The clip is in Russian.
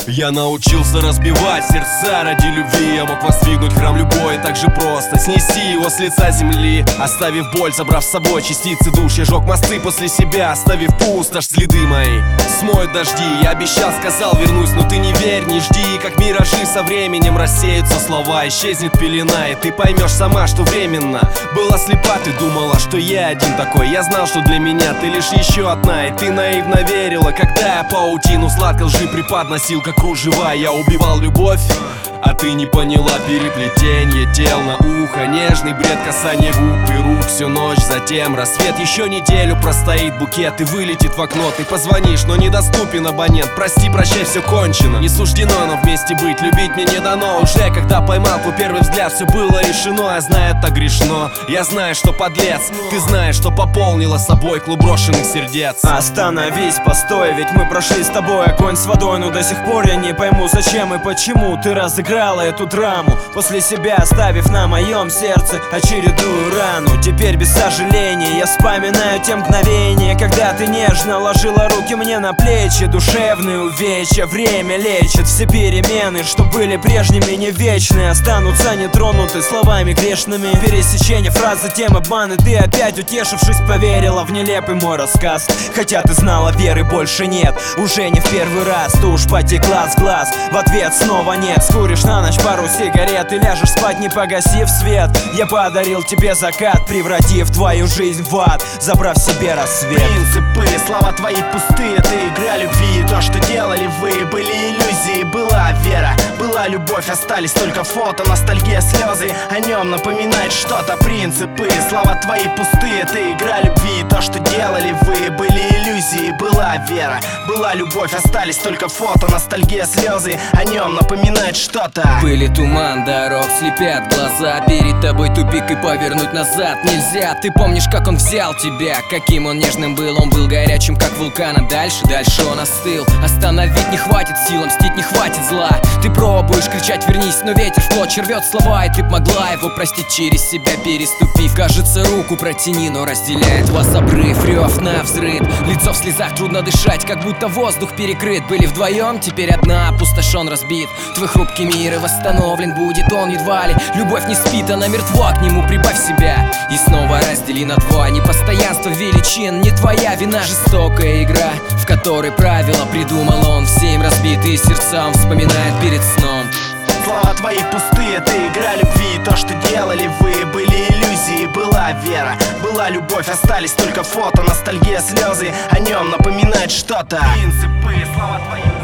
Я научился разбивать сердца ради любви. Я мог воздвигнуть храм любой так же просто, снести его с лица земли, оставив боль, забрав с собой частицы душ. Я жег мосты после себя, оставив пустошь, следы мои смоют дожди. Я обещал, сказал, вернусь, но ты не верь, не жди. Как миражи со временем рассеются слова, исчезнет пелена, и ты поймешь сама, что временно была слепа. Ты думала, что я один такой, я знал, что для меня ты лишь еще одна. И ты наивно верила, когда я паутину сладкой лжи преподносил как кружева. Я убивал любовь, а ты не поняла переплетение тел на ухо, нежный бред, касание губ и рук всю ночь. Затем рассвет, еще неделю простоит букет и вылетит в окно. Ты позвонишь, но недоступен абонент. Прости, прощай, все кончено. Не суждено нам вместе быть, любить мне не дано. Уже когда поймал твой первый взгляд, все было решено. Я знаю, это грешно, я знаю, что подлец. Ты знаешь, что пополнила собой клуб брошенных сердец. Остановись, постой, ведь мы прошли с тобой огонь с водой. Но до сих пор я не пойму, зачем и почему ты разыграла эту драму, после себя оставив на моем сердце очередную рану. Теперь без сожаления я вспоминаю те мгновения, когда ты нежно ложила руки мне на плечи. Душевные увечья время лечит, все перемены, что были прежними, не вечные, останутся нетронуты словами грешными. Пересечение фраз, затем обман, и ты опять, утешившись, поверила в нелепый мой рассказ. Хотя ты знала, веры больше нет, уже не в первый раз. Тушь потекла с глаз, в ответ снова нет. Скуришь на ночь пару сигарет и ляжешь спать, не погасив свет. Я подарил тебе закат, превратив твою жизнь в ад, забрав себе рассвет. Принципы, слова твои пустые, это игра любви. То, что делали вы, были иллюзии. Была вера, была любовь, остались только фото, ностальгия, слезы. О нем напоминает что-то. Принципы, слова твои пустые, это игра любви. То, что делали вы, были иллюзии. Была вера, была любовь, остались только фото, ностальгия, слезы. О нем напоминает что-то. Пыль и туман дорог слепят глаза, перед тобой тупик и повернуть назад нельзя. Ты помнишь, как он взял тебя, каким он нежным был. Он был горячим, как вулкан, а дальше он остыл. Остановить не хватит сил, мстить не хватит зла. Ты пробуешь кричать вернись, но ветер в клочья рвет слова. И ты б могла его простить, через себя переступив. Кажется, руку протяни, но разделяет вас обрыв. Рев на взрыв, лицо в слезах, трудно дышать, как будто воздух перекрыт. Были вдвоем, теперь одна, опустошен, разбит. Твой хрупкий мир и восстановлен будет он едва ли. Любовь не спит, она мертва, к нему прибавь себя и снова раздели на два. Непостоянство величин, не твоя вина. Жестокая игра, в которой правила придумал он. Все им разбитые сердца он вспоминает перед сном. Слова твои пустые, это игра любви. То, что делали вы, были иллюзии. Была вера, была любовь, остались только фото, ностальгия, слезы. О нем напоминает что-то. Принципы, слова твои